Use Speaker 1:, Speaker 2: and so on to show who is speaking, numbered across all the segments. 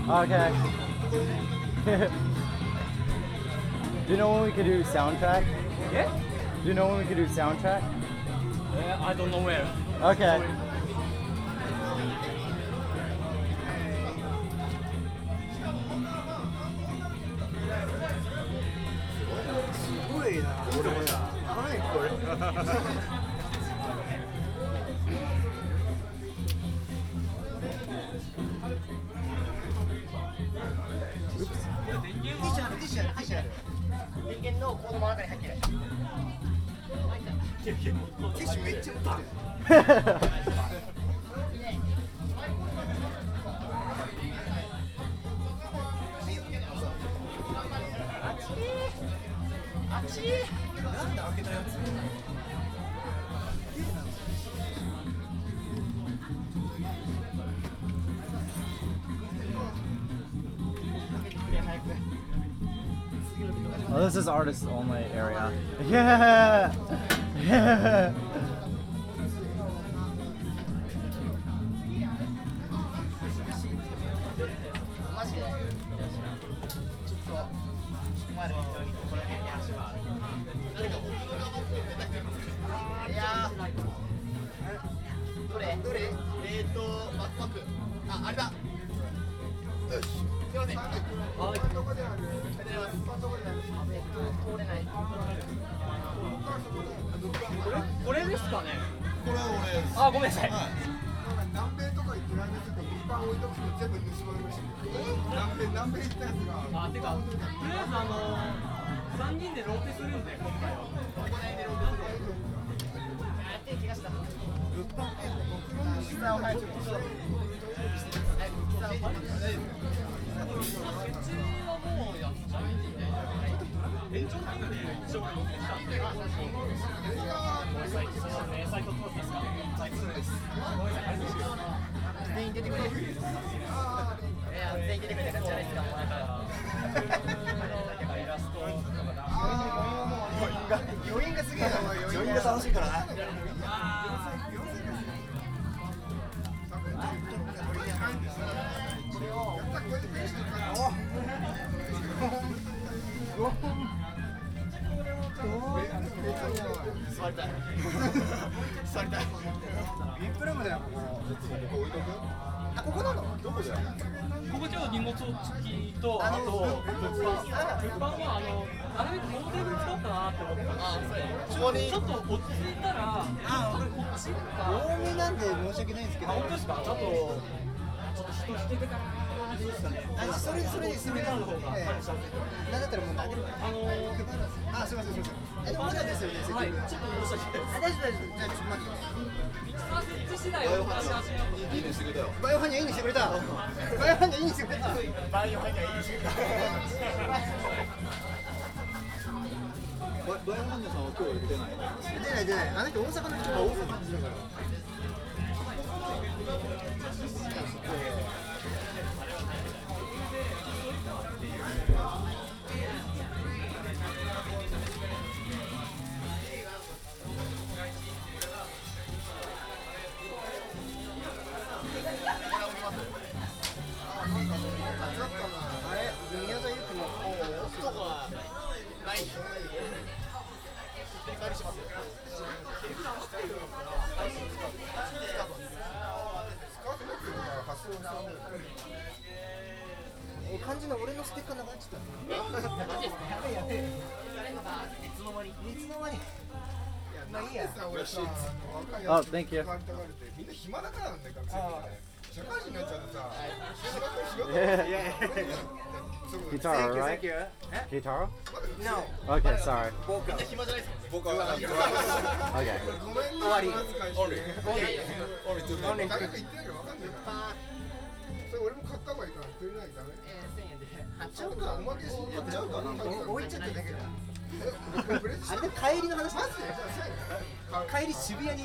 Speaker 1: Okay. Do you know when we could do soundtrack?
Speaker 2: Yeah?
Speaker 1: Do you know when we could do soundtrack?
Speaker 2: I don't know where.
Speaker 1: Okay. Oh, this is artist only area. Yeah. Yeah.
Speaker 2: これですかね。
Speaker 3: これは俺です。
Speaker 2: あ、ごめんなさい。
Speaker 4: 南米とか行ってないんですけど、物販置いとくと全部盗まれました。南米行ったやつが。
Speaker 2: あ、てか、とりあえず3人でローテするんで、今回は。ここでローテする。手怪我した。
Speaker 4: 物販って僕の下を入ってます。
Speaker 2: 延長なんで一応ローテしたんで。サイト通ってですか？サイトです。全員出てくれ。全員出てくれた感じじゃないですか。もうなんかイラスト。
Speaker 4: 余韻がすげえな。
Speaker 3: 余韻が楽しいからな。
Speaker 2: 座りたい。座りたい。
Speaker 4: ビップルームだよ、ここ。
Speaker 3: 置いとく？
Speaker 4: あ、ここなの？
Speaker 3: どこだよ？
Speaker 2: ここちょっと荷物置きと、あと物販はなるべくモデル使おうかなって思ってます。ちょっと落ち着いたら、こっちか。
Speaker 4: 多めなんで申し訳ないんですけど。
Speaker 2: 本当ですか？ちょっと人引けてからいいですかね。
Speaker 4: それ
Speaker 2: の方が。
Speaker 4: なんだったらもう投げる。あ、すみません。まだですよね。
Speaker 2: はい。ちょっと申し訳ない。
Speaker 4: 大丈夫。じゃあちょっと待って。
Speaker 2: 設置次第お話し始めよう。
Speaker 3: いいねしてくれたよ。
Speaker 4: バイオハンにはいいにしてくれた。バイオハンにはいいにしてくれた。
Speaker 2: バイオハンにはいいにしてくれた。
Speaker 3: バイオハンドさんは今日出ない？
Speaker 4: 出ない。あの人大阪の人。大阪の人だから。肝心の俺のステッカーなくなっちゃった。マジですか？やべえ。いつの間に。まあいいや。
Speaker 1: Oh, thank you.
Speaker 4: みんな暇だからなんだよ、学生社会人になっちゃうとさ、仕事
Speaker 1: Guitar, right? Guitar?
Speaker 4: No.
Speaker 1: Okay, sorry.
Speaker 2: みんな暇じゃないですか？
Speaker 3: 僕は
Speaker 1: Okay.
Speaker 4: ごめんね。
Speaker 3: 終わり。
Speaker 4: 誰か言ってないかわかんないから。それ俺も買った方がいいから、くれないとダメ。
Speaker 2: 1000円で。
Speaker 4: 買っちゃうか、おまけしに
Speaker 3: やっちゃうかな。
Speaker 4: 置いちゃっただけだ。あれで帰りの話。マジで？帰り渋谷に。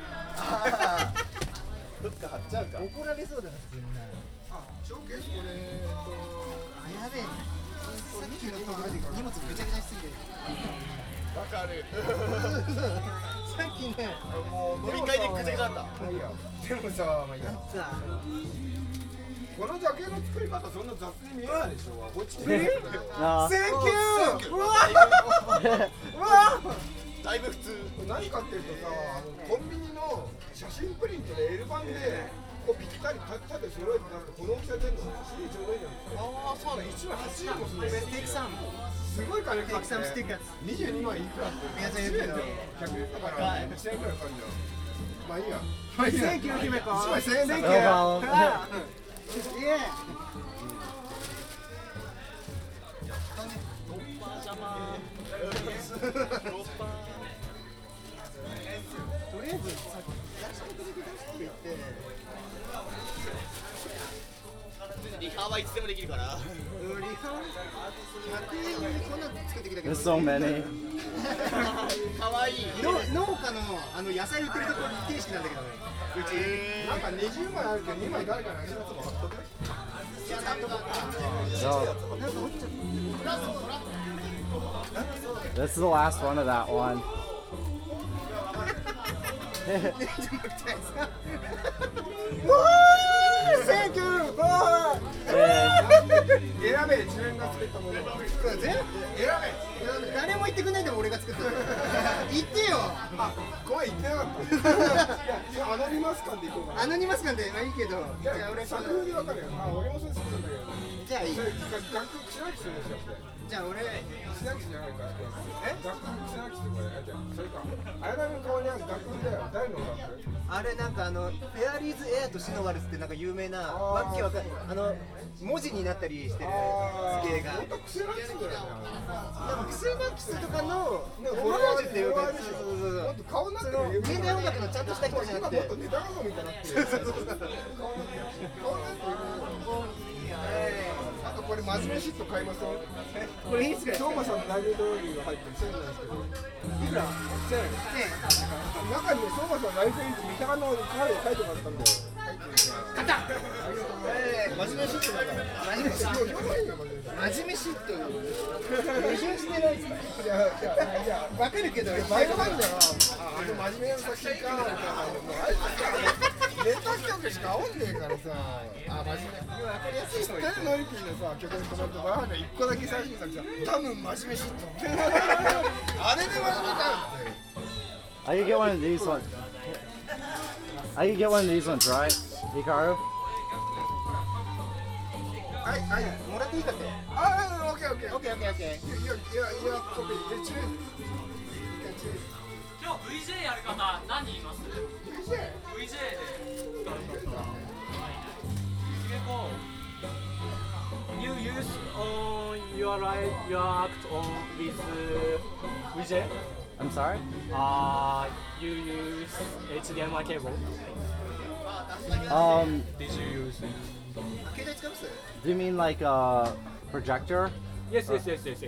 Speaker 3: どっか貼っちゃうか。
Speaker 4: 怒られそうだな、普通にな。ショーケースこれやべえ。さっきのところで荷物ぐちゃぐちゃしすぎて。
Speaker 3: わかる。
Speaker 4: さっきね、
Speaker 3: もう飲み会でぐちゃぐちゃだった。
Speaker 4: でもさ、まあいいや。
Speaker 3: このジャケの作り方そんな雑に見えないでしょ。こっちに。
Speaker 1: No.
Speaker 4: センキュー。うわ
Speaker 3: だいぶ普通。何かっていうとさ、コンビニの写真プリントで L 版でこうぴったり縦揃えてなんかこの大きさ出るのちょうどいいじゃないですか。ああ、そうだ。1枚8円もするんですよ。
Speaker 4: テイクサム。
Speaker 3: すごい金かかって。
Speaker 4: テイクサムステッカー。
Speaker 3: 22枚いくらって。
Speaker 4: 皆さん言うけど。
Speaker 3: 100円だから1000円くらいかかるんじゃん。まあいいや。
Speaker 4: センキュー姫子。
Speaker 3: 1枚1000円だ
Speaker 4: Thank
Speaker 3: か
Speaker 4: you.
Speaker 3: ら。
Speaker 4: Yeah. とりあえずさっき出してくれて出して言って
Speaker 3: リハはいつでもできるから。
Speaker 4: リハ100円にこんなの作ってきたけど
Speaker 1: There's so many.
Speaker 3: かわいい。
Speaker 4: 農家の野菜売ってるところ形式なんだけどねうち
Speaker 3: なんか20枚あるけど2枚誰かにあげるやつも貼っとく。
Speaker 1: So, this is the last one of that one.
Speaker 4: センキュー
Speaker 3: 選べ、自分が作ったもの。
Speaker 4: 選べ誰も言ってくんないでも俺が作ったの言ってよ
Speaker 3: あ、声言ってなかった。いや、アノニマス感でいこうかな。
Speaker 4: アノニマス感でまあいいけど
Speaker 3: いや、俺作風でわかるよ。あ、俺もそれ作ったんだけど。
Speaker 4: じゃあいい
Speaker 3: それ楽曲しなきするんですよ。
Speaker 4: じゃあ俺
Speaker 3: しなきじゃないか。楽曲しなきするこれ。じゃあ、それか。あやなみの顔にある楽曲だよ。誰の楽曲？
Speaker 4: あれなんかフェアリーズエアとシノワルスってなんか有名なわっけわかん文字になったりしてる図形が
Speaker 3: ほんと癖なきすだよね。
Speaker 4: でもクセナキスとかの
Speaker 3: ね
Speaker 4: オマージュっていうか
Speaker 3: もっと顔になってるよ。
Speaker 4: 現代音楽のちゃんとした人じゃなくて
Speaker 3: 今もっとネタ画像みたいになってる。顔になってる。あとこれ真面目シット買いますよ。
Speaker 4: これいいっすか
Speaker 3: 相馬さんのライブドローリーが入ってる1000円なんですけど。いくら？1000円。中にね、相馬さんのライフエンジン、三鷹のカードを書いてもらったんだよ。
Speaker 4: 買った
Speaker 3: 真面目シットだから。真面目シット。
Speaker 4: 真面目シット矛盾してないっすか
Speaker 3: いや、
Speaker 4: わかるけど
Speaker 3: バイトなんだよ。真面目な作品かみたいな。ネタ曲しか合わんねえからさ。あ、真面目。わかりやすい人。誰ノリピーのさ、曲に止まってバーで1個だけ最新作さ、多分真面目シット。あれで真面目かって。
Speaker 1: I could get one of these ones. I could get one of these ones, right, Hikaru?
Speaker 4: はいはいもらっていいかって
Speaker 3: あ、オッケーオッケー。
Speaker 4: オッケーオッケーオッケー
Speaker 3: いや、コピー。
Speaker 2: 今日 VJ やる方何人います？ VJ で使う人。You use on your live, your act on with VJ?
Speaker 1: I'm sorry?
Speaker 2: You use HDMI cable? Did you use?
Speaker 4: 携帯使います
Speaker 1: Do you mean like a projector?
Speaker 2: Yes. Did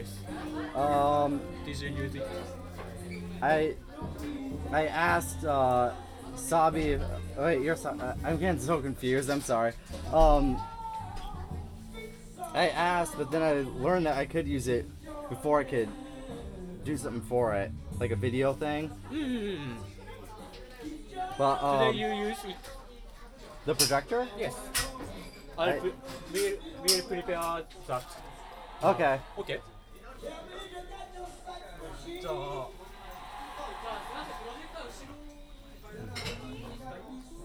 Speaker 2: you use it?
Speaker 1: I asked Sabi. Wait, I'm getting so confused. I'm sorry. I asked, but then I learned that I could use it before I could do something for it, like a video thing. But
Speaker 2: Today you use it?
Speaker 1: the projector?
Speaker 2: Yes.
Speaker 1: I-
Speaker 2: We'll prepare that.
Speaker 1: Okay.
Speaker 2: Okay. じゃあ。